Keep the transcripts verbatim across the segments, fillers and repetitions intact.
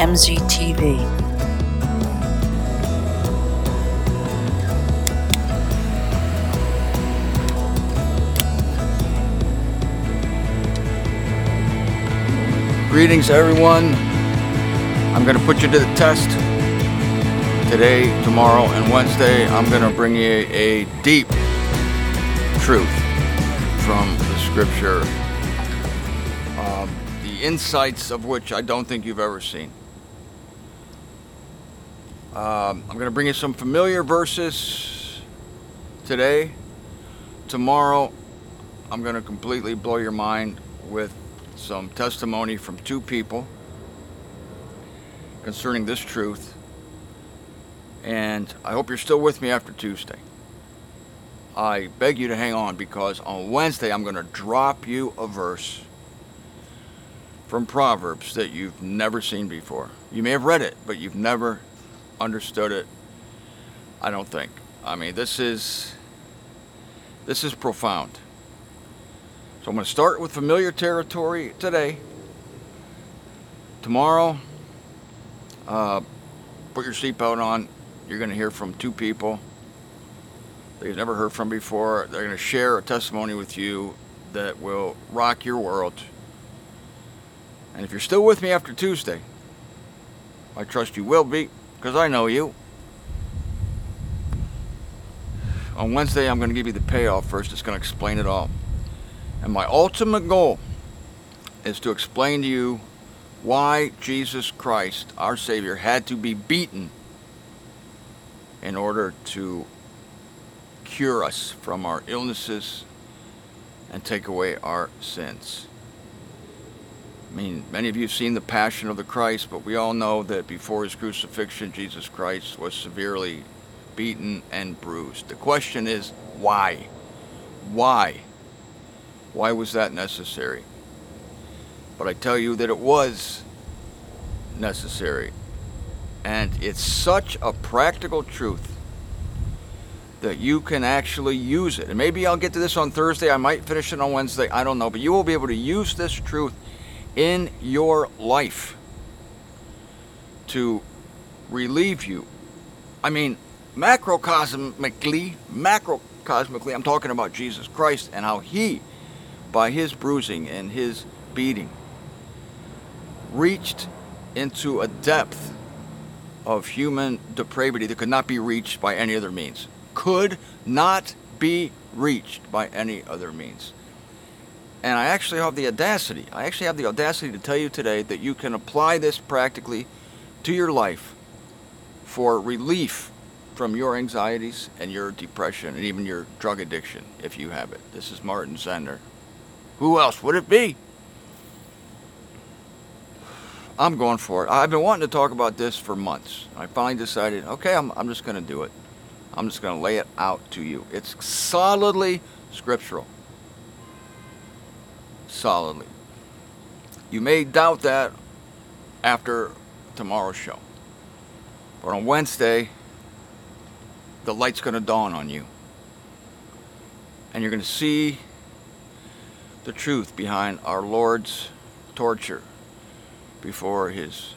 M Z T V. Greetings, everyone. I'm going to put you to the test today, tomorrow, and Wednesday. I'm going to bring you a, a deep truth from the scripture, um, the insights of which I don't think you've ever seen. Um, I'm going to bring you some familiar verses today. Tomorrow, I'm going to completely blow your mind with some testimony from two people concerning this truth, and I hope you're still with me after Tuesday. I beg you to hang on, because on Wednesday I'm going to drop you a verse from Proverbs that you've never seen before. You may have read it, but you've never understood it, I don't think. I mean, this is this is profound. So I'm going to start with familiar territory today. Tomorrow, uh, put your seatbelt on. You're going to hear from two people that you've never heard from before. They're going to share a testimony with you that will rock your world. And if you're still with me after Tuesday, I trust you will be, because I know you. On Wednesday, I'm going to give you the payoff first. It's going to explain it all. And my ultimate goal is to explain to you why Jesus Christ, our Savior, had to be beaten in order to cure us from our illnesses and take away our sins. I mean, many of you have seen the Passion of the Christ, but we all know that before his crucifixion, Jesus Christ was severely beaten and bruised. The question is, why? Why? Why was that necessary? But I tell you that it was necessary. And it's such a practical truth that you can actually use it. And maybe I'll get to this on Thursday. I might finish it on Wednesday. I don't know. But you will be able to use this truth in your life to relieve you. I mean, macrocosmically, macrocosmically, I'm talking about Jesus Christ and how he, by his bruising and his beating, reached into a depth of human depravity that could not be reached by any other means. Could not be reached by any other means. And I actually have the audacity, I actually have the audacity to tell you today that you can apply this practically to your life for relief from your anxieties and your depression and even your drug addiction, if you have it. This is Martin Zender. Who else would it be? I'm going for it. I've been wanting to talk about this for months. I finally decided, okay, I'm, I'm just going to do it. I'm just going to lay it out to you. It's solidly scriptural. Solidly. You may doubt that after tomorrow's show. But on Wednesday, the light's going to dawn on you. And you're going to see the truth behind our Lord's torture before his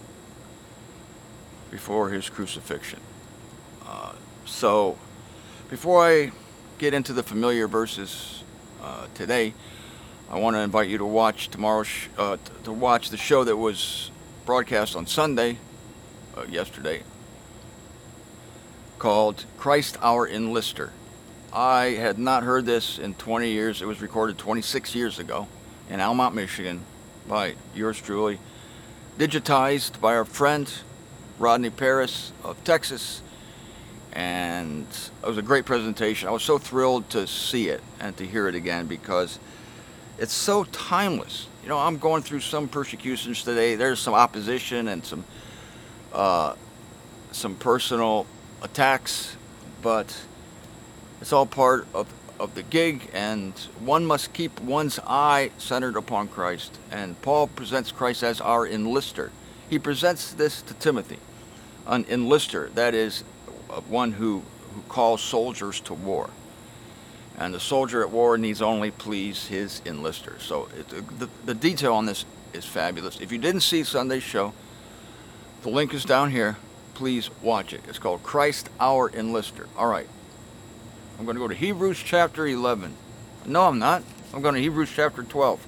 before his crucifixion. Uh, so, before I get into the familiar verses uh, today, I want to invite you to watch tomorrow's sh- uh, t- to watch the show that was broadcast on Sunday, uh, yesterday, called Christ Our Enlister. I had not heard this in twenty years. It was recorded twenty-six years ago in Almont, Michigan, by yours truly, digitized by our friend Rodney Paris of Texas, and it was a great presentation. I was so thrilled to see it and to hear it again, because it's so timeless. You know, I'm going through some persecutions today. There's some opposition and some uh, some personal attacks, but it's all part of, of the gig, and one must keep one's eye centered upon Christ. And Paul presents Christ as our enlister. He presents this to Timothy, an enlister, that is, one who, who calls soldiers to war. And the soldier at war needs only please his enlister. So it, the, the detail on this is fabulous. If you didn't see Sunday's show, The link is down here. Please watch it. It's called Christ Our Enlister. All right. I'm going to go to Hebrews chapter eleven. No, I'm not. I'm going to Hebrews chapter twelve.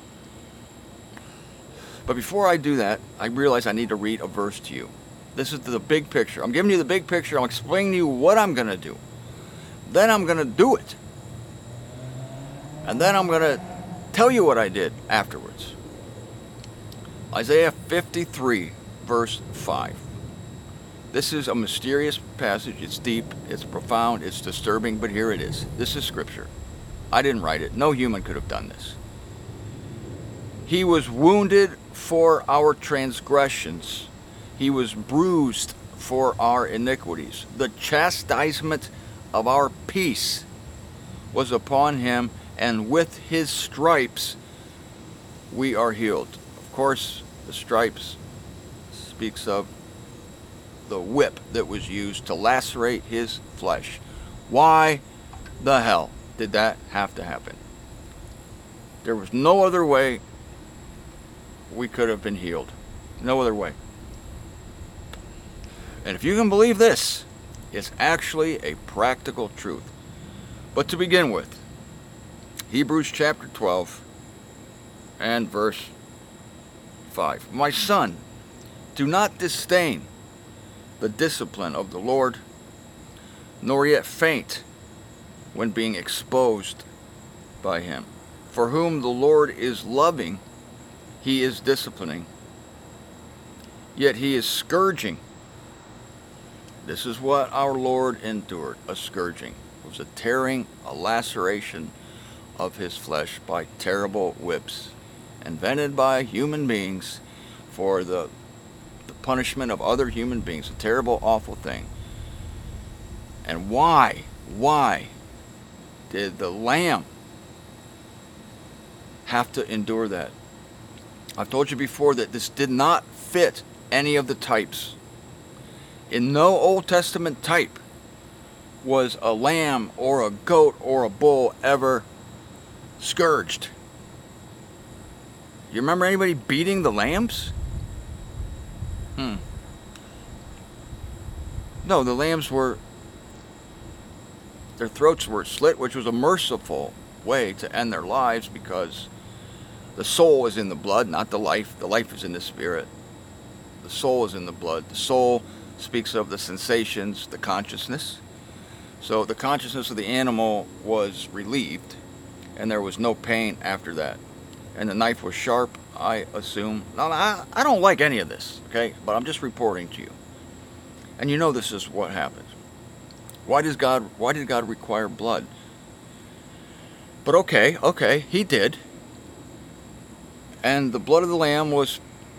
But before I do that, I realize I need to read a verse to you. This is the big picture. I'm giving you the big picture. I'm explaining to you what I'm going to do. Then I'm going to do it. And then I'm going to tell you what I did afterwards. Isaiah fifty-three, verse five. This is a mysterious passage. It's deep, it's profound, it's disturbing, but here it is. This is scripture. I didn't write it. No human could have done this. He was wounded for our transgressions. He was bruised for our iniquities. The chastisement of our peace was upon him, and with his stripes we are healed. Of course, the stripes speaks of the whip that was used to lacerate his flesh. Why the hell did that have to happen? There was no other way we could have been healed. No other way. And if you can believe this, it's actually a practical truth. But to begin with, Hebrews chapter twelve and verse five. My son, do not disdain the discipline of the Lord, nor yet faint when being exposed by him. For whom the Lord is loving, he is disciplining, yet he is scourging. This is what our Lord endured, a scourging. It was a tearing, a laceration of his flesh by terrible whips, invented by human beings for the punishment of other human beings, a terrible, awful thing. And why, why did the Lamb have to endure that? I've told you before that this did not fit any of the types. In no Old Testament type was a lamb or a goat or a bull ever scourged. You remember anybody beating the lambs? Hmm. No, the lambs were, their throats were slit, which was a merciful way to end their lives, because the soul is in the blood, not the life. The life is in the spirit. The soul is in the blood. The soul speaks of the sensations, the consciousness. So the consciousness of the animal was relieved, and there was no pain after that. And the knife was sharp, I assume. Now, I, I don't like any of this, okay? But I'm just reporting to you. And you know this is what happens. Why does God, why did God require blood? But okay, okay, he did. And the blood of the lamb was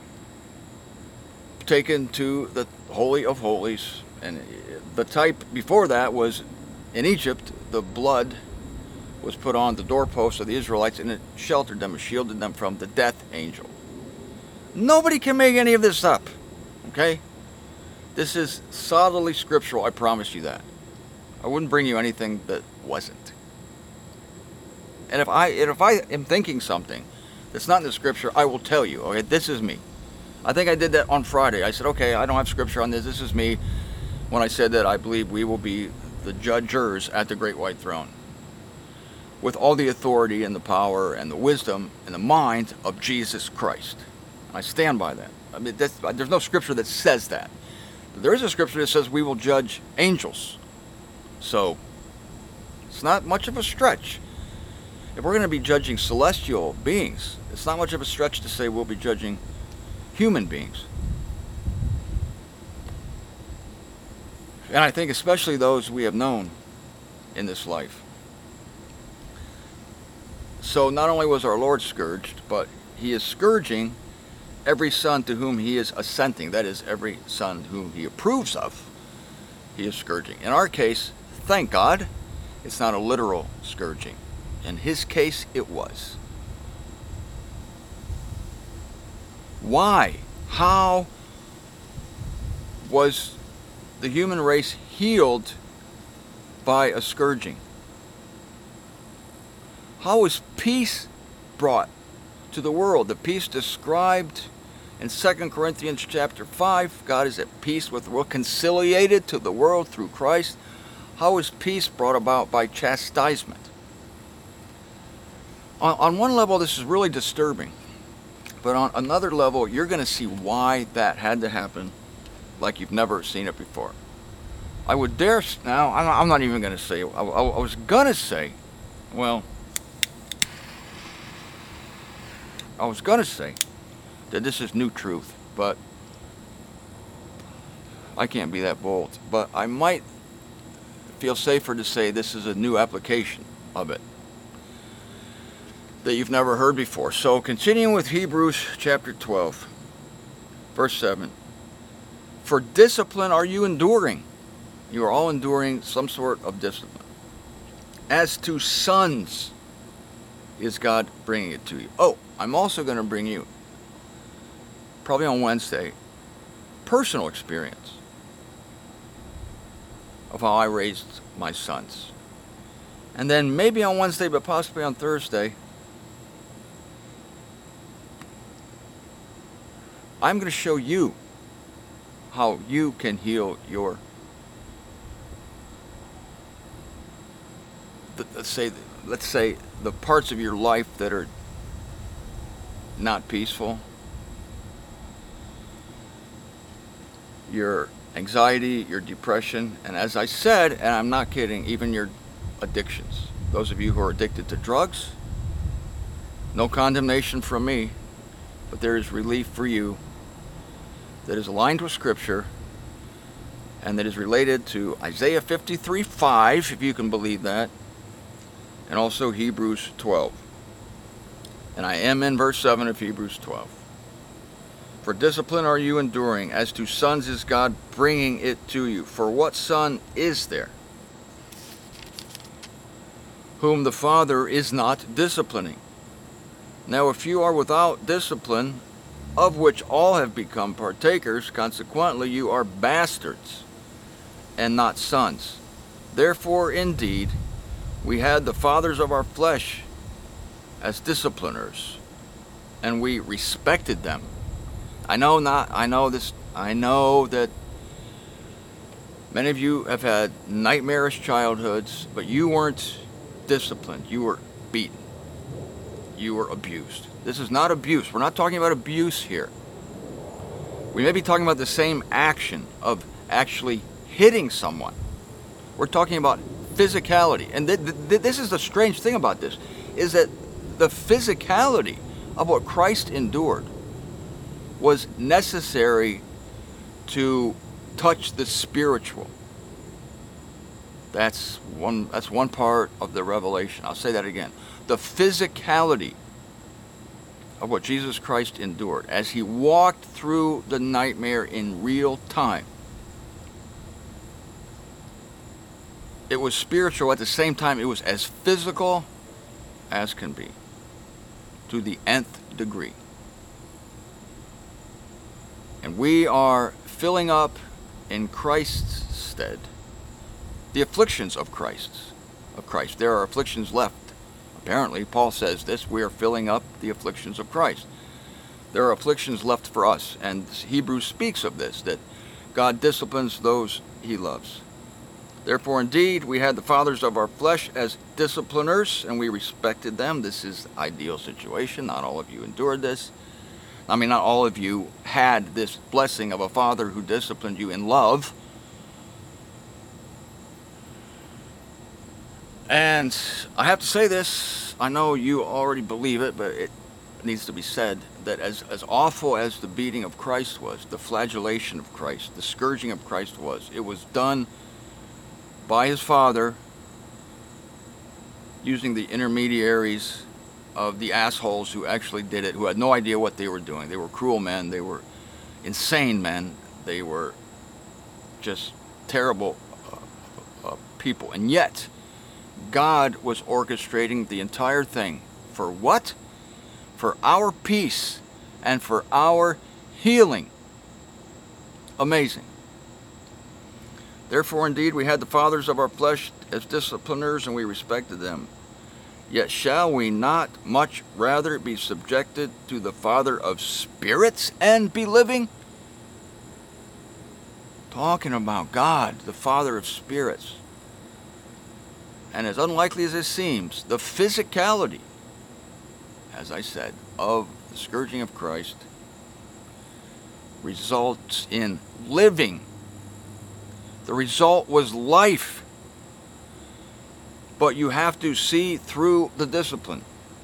taken to the Holy of Holies. And the type before that was, in Egypt, the blood was put on the doorposts of the Israelites, and it sheltered them, it shielded them from the death angel. Nobody can make any of this up, okay? This is solidly scriptural, I promise you that. I wouldn't bring you anything that wasn't. And if I, and if I am thinking something that's not in the scripture, I will tell you, okay, this is me. I think I did that on Friday. I said, okay, I don't have scripture on this, this is me, when I said that I believe we will be the judgers at the great white throne, with all the authority and the power and the wisdom and the mind of Jesus Christ. I stand by that. I mean, that's, there's no scripture that says that. But there is a scripture that says we will judge angels. So, it's not much of a stretch. If we're going to be judging celestial beings, it's not much of a stretch to say we'll be judging human beings. And I think especially those we have known in this life. So not only was our Lord scourged, but he is scourging every son to whom he is assenting. That is, every son whom he approves of, he is scourging. In our case, thank God, it's not a literal scourging. In his case, it was. Why? How was the human race healed by a scourging? How was peace brought to the world? The peace described In Second Corinthians chapter five, God is at peace with the world, conciliated to the world through Christ. How is peace brought about? By chastisement. On, on one level, this is really disturbing. But on another level, you're going to see why that had to happen like you've never seen it before. I would dare, now, I'm not even going to say, I, I, I was going to say, well, I was going to say that this is new truth, but I can't be that bold. But I might feel safer to say this is a new application of it that you've never heard before. So continuing with Hebrews chapter twelve, verse seven. For discipline are you enduring? You are all enduring some sort of discipline. As to sons is God bringing it to you. Oh, I'm also going to bring you, probably on Wednesday, personal experience of how I raised my sons. And then maybe on Wednesday, but possibly on Thursday, I'm going to show you how you can heal your, let's say, let's say the parts of your life that are not peaceful, your anxiety, your depression, and as I said, and I'm not kidding, even your addictions. Those of you who are addicted to drugs, no condemnation from me, but there is relief for you that is aligned with Scripture and that is related to Isaiah fifty-three five, if you can believe that, and also Hebrews twelve. And I am in verse seven of Hebrews twelve. For discipline are you enduring, as to sons is God bringing it to you. For what son is there whom the Father is not disciplining? Now if you are without discipline, of which all have become partakers, consequently you are bastards and not sons. Therefore indeed we had the fathers of our flesh as discipliners, and we respected them. I know not I know this I know that many of you have had nightmarish childhoods, but you weren't disciplined. You were beaten. You were abused. This is not abuse. We're not talking about abuse here. We may be talking about the same action of actually hitting someone. We're talking about physicality. And th th this is the strange thing about this, is that the physicality of what Christ endured was necessary to touch the spiritual. That's one, that's one part of the revelation. I'll say that again. The physicality of what Jesus Christ endured as he walked through the nightmare in real time. It was spiritual at the same time. It was as physical as can be, to the nth degree. And we are filling up in Christ's stead the afflictions of Christ. Of Christ. There are afflictions left. Apparently, Paul says this, we are filling up the afflictions of Christ. There are afflictions left for us, and Hebrews speaks of this, that God disciplines those he loves. Therefore, indeed, we had the fathers of our flesh as discipliners, and we respected them. This is the ideal situation. Not all of you endured this. I mean, not all of you had this blessing of a father who disciplined you in love. And I have to say this, I know you already believe it, but it needs to be said, that as, as awful as the beating of Christ was, the flagellation of Christ, the scourging of Christ was, it was done by his Father using the intermediaries of the assholes who actually did it, who had no idea what they were doing. They were cruel men, they were insane men, they were just terrible uh, uh, people. And yet, God was orchestrating the entire thing. For what? For our peace and for our healing. Amazing. Therefore, indeed, we had the fathers of our flesh as discipliners, and we respected them. Yet shall we not much rather be subjected to the Father of spirits and be living? Talking about God, the Father of spirits. And as unlikely as it seems, the physicality, as I said, of the scourging of Christ results in living. The result was life. But you have to see through the discipline.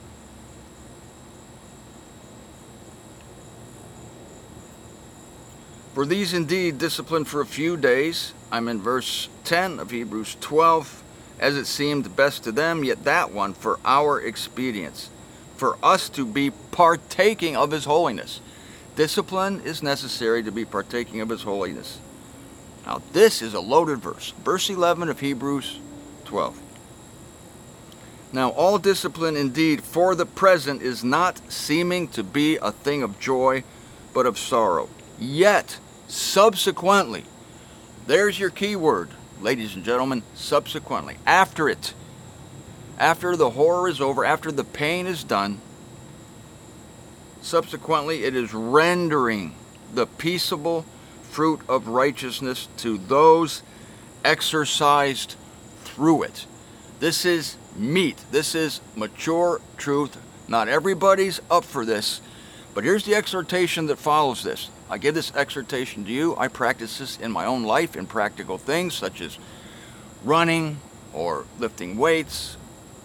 For these indeed disciplined for a few days, I'm in verse ten of Hebrews twelve, as it seemed best to them, yet that one for our expedience, for us to be partaking of his holiness. Discipline is necessary to be partaking of his holiness. Now this is a loaded verse. Verse eleven of Hebrews twelve. Now all discipline indeed for the present is not seeming to be a thing of joy, but of sorrow. Yet, subsequently, there's your key word, ladies and gentlemen, subsequently. After it, after the horror is over, after the pain is done, subsequently it is rendering the peaceable fruit of righteousness to those exercised through it. This is meat. This is mature truth. Not everybody's up for this, but here's the exhortation that follows this. I give this exhortation to you. I practice this in my own life in practical things such as running or lifting weights.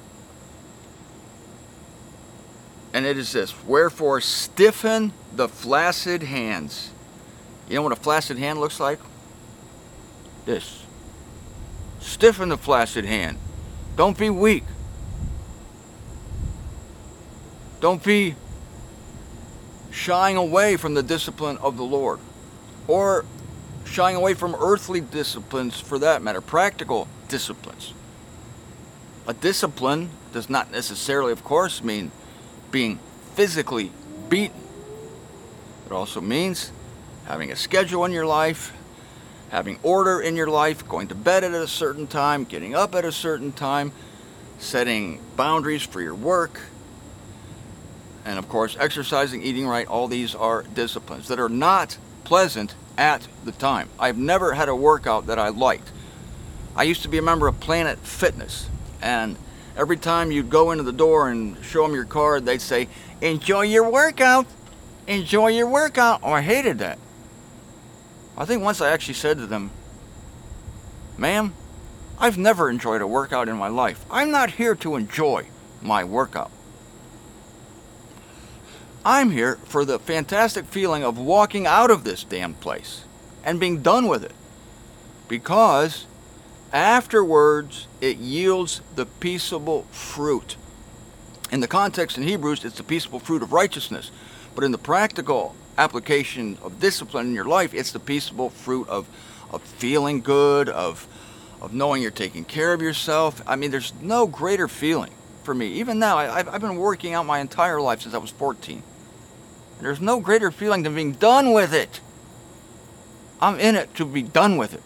And it is this: wherefore stiffen the flaccid hands. You know what a flaccid hand looks like? This. Stiffen the flaccid hand. Don't be weak. Don't be shying away from the discipline of the Lord, or shying away from earthly disciplines for that matter, practical disciplines. A discipline does not necessarily, of course, mean being physically beaten. It also means having a schedule in your life, having order in your life, going to bed at a certain time, getting up at a certain time, setting boundaries for your work, and of course exercising, eating right. All these are disciplines that are not pleasant at the time. I've never had a workout that I liked. I used to be a member of Planet Fitness, and every time you'd go into the door and show them your card, they'd say, "Enjoy your workout, enjoy your workout." Oh, I hated that. I think once I actually said to them, "Ma'am, I've never enjoyed a workout in my life. I'm not here to enjoy my workout. I'm here for the fantastic feeling of walking out of this damn place and being done with it. Because afterwards it yields the peaceable fruit." In the context in Hebrews, it's the peaceable fruit of righteousness. But in the practical application of discipline in your life, it's the peaceable fruit of, of feeling good, of, of knowing you're taking care of yourself. I mean, there's no greater feeling for me. Even now, I, I've, I've been working out my entire life since I was fourteen. There's no greater feeling than being done with it. I'm in it to be done with it.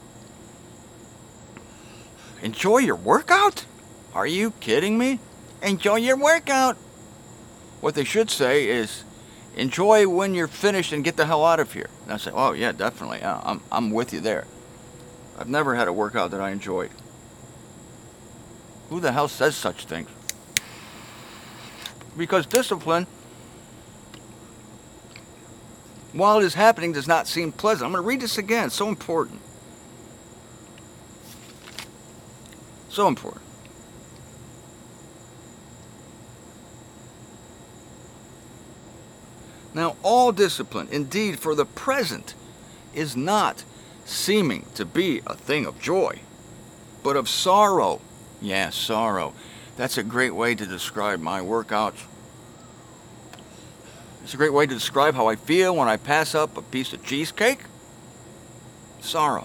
Enjoy your workout? Are you kidding me? Enjoy your workout. What they should say is, enjoy when you're finished and get the hell out of here. And I say, oh yeah, definitely. Yeah, I'm, I'm with you there. I've never had a workout that I enjoyed. Who the hell says such things? Because discipline, while it is happening, does not seem pleasant. I'm going to read this again. It's so important. So important. Now, all discipline, indeed, for the present, is not seeming to be a thing of joy, but of sorrow. Yeah, sorrow. That's a great way to describe my workouts. It's a great way to describe how I feel when I pass up a piece of cheesecake. Sorrow.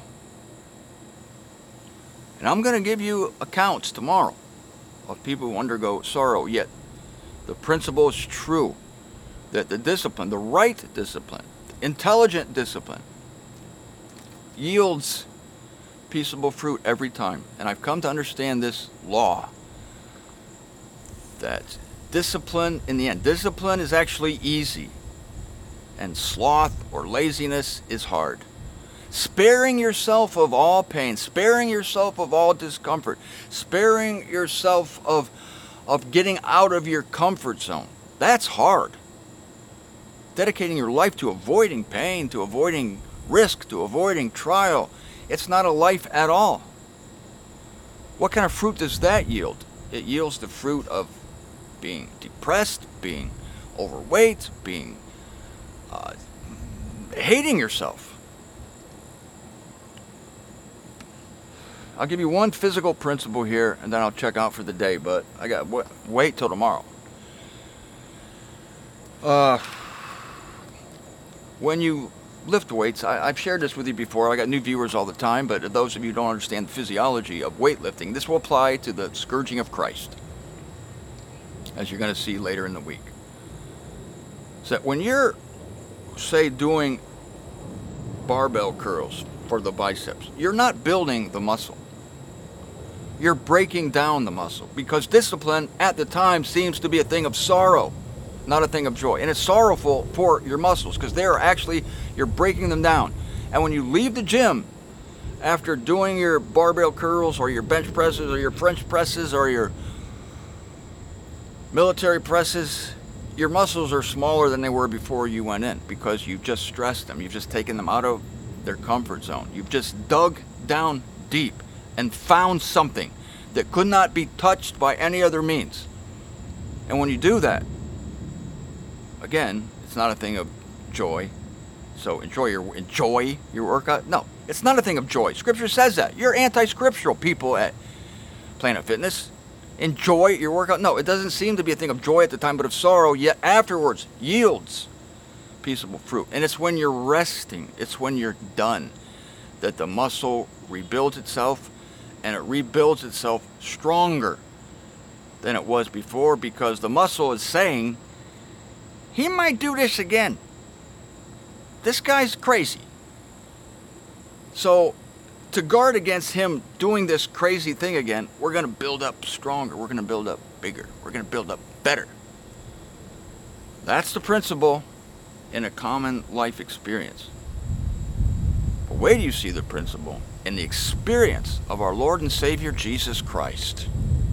And I'm going to give you accounts tomorrow of people who undergo sorrow, yet the principle is true. That the discipline, the right discipline, intelligent discipline, yields peaceable fruit every time. And I've come to understand this law. that discipline, in the end, discipline is actually easy, and sloth or laziness is hard. Sparing yourself of all pain, sparing yourself of all discomfort, sparing yourself of, of getting out of your comfort zone, that's hard. Dedicating your life to avoiding pain, to avoiding risk, to avoiding trial, it's not a life at all. What kind of fruit does that yield? It yields the fruit of being depressed, being overweight, being uh, hating yourself. I'll give you one physical principle here, and then I'll check out for the day, but I got to wait till tomorrow. Uh, when you lift weights, I, I've shared this with you before. I got new viewers all the time, but those of you who don't understand the physiology of weightlifting, this will apply to the scourging of Christ, as you're going to see later in the week. So when you're, say, doing barbell curls for the biceps, you're not building the muscle. You're breaking down the muscle, because discipline at the time seems to be a thing of sorrow, not a thing of joy. And it's sorrowful for your muscles, because they are actually, you're breaking them down. And when you leave the gym after doing your barbell curls or your bench presses or your French presses or your military presses, your muscles are smaller than they were before you went in, because you've just stressed them. You've just taken them out of their comfort zone. You've just dug down deep and found something that could not be touched by any other means. And when you do that, again, it's not a thing of joy. So enjoy your enjoy your workout. No, it's not a thing of joy. Scripture says that. You're anti-scriptural people at Planet Fitness. Enjoy your workout. No, it doesn't seem to be a thing of joy at the time, but of sorrow, yet afterwards yields peaceable fruit. And it's when you're resting, it's when you're done, that the muscle rebuilds itself, and it rebuilds itself stronger than it was before, because the muscle is saying, he might do this again. This guy's crazy. So to guard against him doing this crazy thing again, we're going to build up stronger. We're going to build up bigger. We're going to build up better. That's the principle in a common life experience. But wait till you see the principle in the experience of our Lord and Savior Jesus Christ.